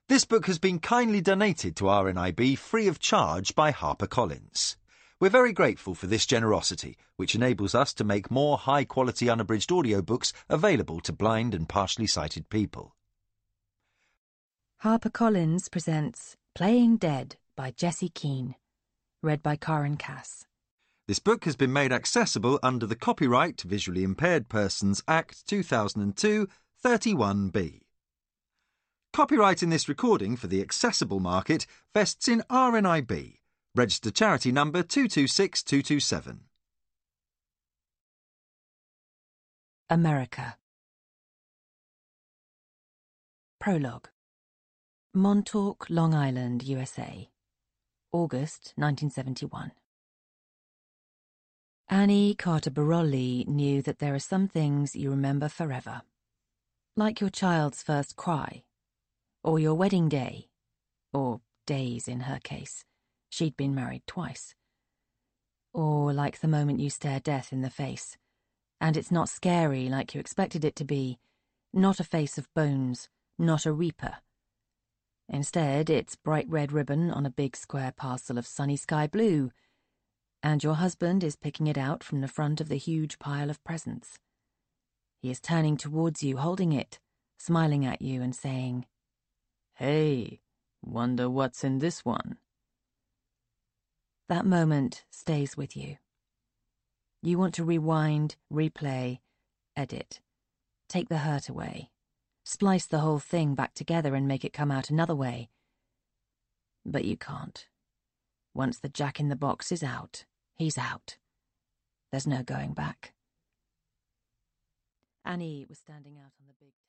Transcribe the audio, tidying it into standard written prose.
This book has been kindly donated to RNIB free of charge by HarperCollins. We're very grateful for this generosity, which enables us to make more high-quality unabridged audiobooks available to blind and partially sighted people. HarperCollins presents Playing Dead by Jessie Keane, read by Karen Cass. This book has been made accessible under the Copyright Visually Impaired Persons Act 2002, 31B. Copyright in this recording for the accessible market vests in RNIB, registered charity number 226227. America. Prologue. Montauk, Long Island, USA. August 1971. Annie Carter Barolli knew that there are some things you remember forever. Like your child's first cry, or your wedding day, or days in her case. She'd been married twice. Or like the moment you stare death in the face, and it's not scary like you expected it to be, not a face of bones, not a reaper. Instead, it's bright red ribbon on a big square parcel of sunny sky blue, and your husband is picking it out from the front of the huge pile of presents. He is turning towards you, holding it, smiling at you and saying, "Hey, wonder what's in this one?" That moment stays with you. You want to rewind, replay, edit, take the hurt away, splice the whole thing back together and make it come out another way. But you can't. Once the Jack-in-the-Box is out, he's out. There's no going back. Annie was standing out on the big